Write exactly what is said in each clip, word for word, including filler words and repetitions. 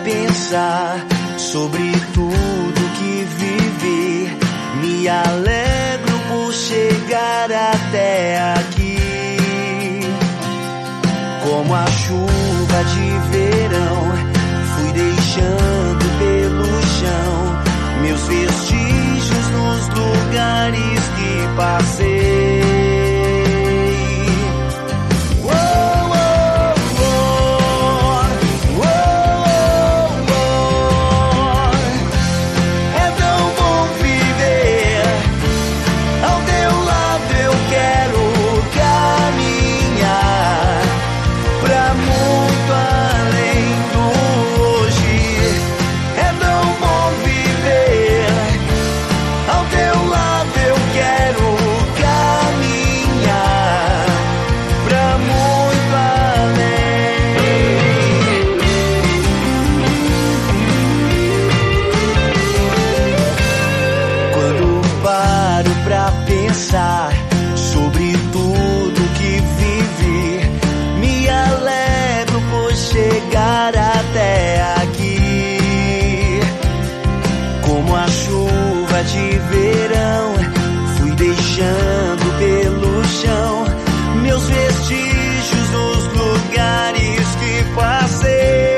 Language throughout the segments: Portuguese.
pensar sobre tudo que vivi. Me alegro por chegar até aqui. Como a chuva de verão, fui deixando pelo chão meus vestígios nos lugares que passei. Sobre tudo que vivi, me alegro por chegar até aqui. Como a chuva de verão, fui deixando pelo chão meus vestígios nos lugares que passei.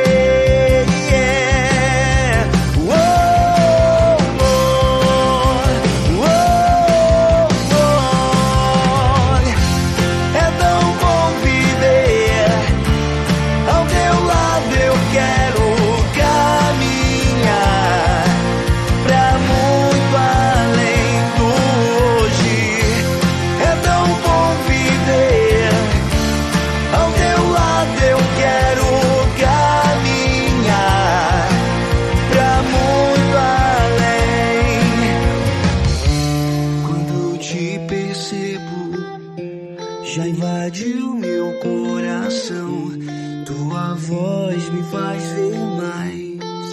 Já invadiu meu coração, tua voz me faz ver mais.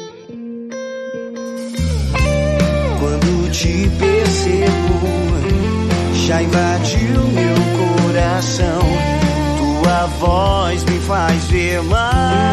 Quando te percebo, já invadiu meu coração, tua voz me faz ver mais.